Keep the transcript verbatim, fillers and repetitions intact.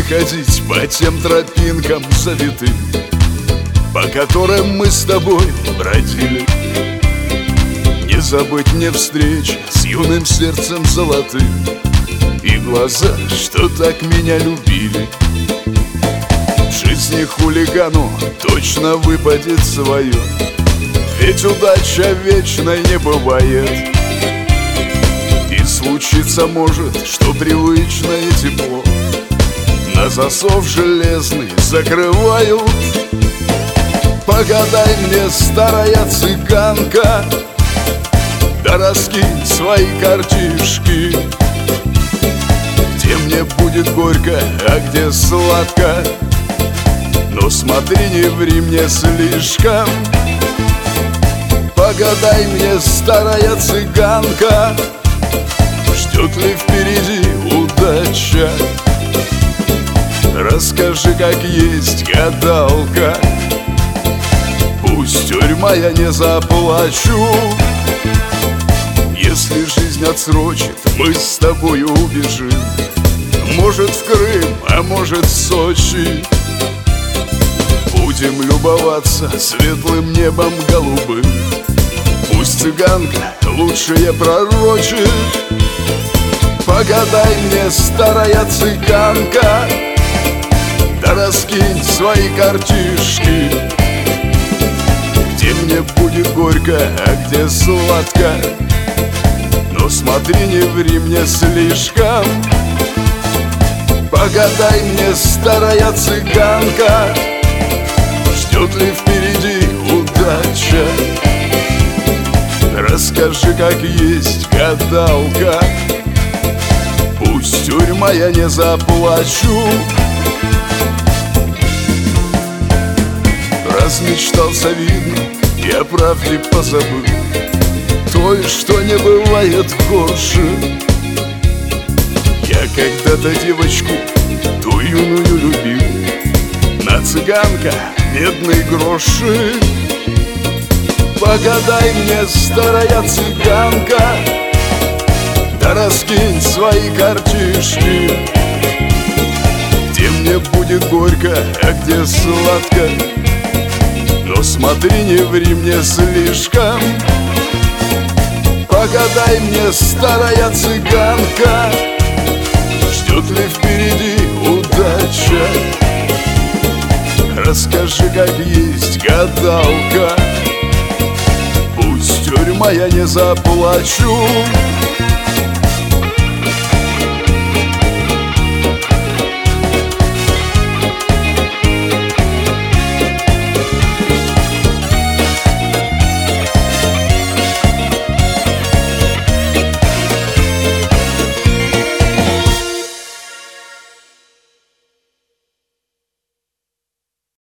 ходить по тем тропинкам завитым, по которым мы с тобой бродили. Не забыть мне встречи с юным сердцем золотым и глаза, что так меня любили. В жизни хулигану точно выпадет свое, ведь удача вечной не бывает. И случиться может, что привычное тепло на засов железный закрывают. Погадай мне, старая цыганка, да раскинь свои картишки, где мне будет горько, а где сладко. Но смотри, не ври мне слишком. Погадай мне, старая цыганка, ждет ли впереди удача? Расскажи, как есть, гадалка, пусть тюрьма, я не заплачу. Если жизнь отсрочит, мы с тобою убежим, может в Крым, а может в Сочи. Будем любоваться светлым небом голубым, пусть цыганка лучшее пророчит. Погадай мне, старая цыганка, да раскинь свои картишки, где мне будет горько, а где сладко. Но смотри, не ври мне слишком. Погадай мне, старая цыганка, ждет ли впереди удача? Расскажи, как есть, гадалка, пусть тюрьма, я не заплачу. Размечтался, видно, я правде позабыл той, что не бывает горше. Я когда-то девочку ту юную любил, на цыганка медные гроши. Погадай мне, старая цыганка, да раскинь свои картишки, где мне будет горько, а где сладко. Но смотри, не ври мне слишком. Погадай мне, старая цыганка, ждет ли впереди удача? Расскажи, как есть, гадалка, пусть тюрьма, я не заплачу.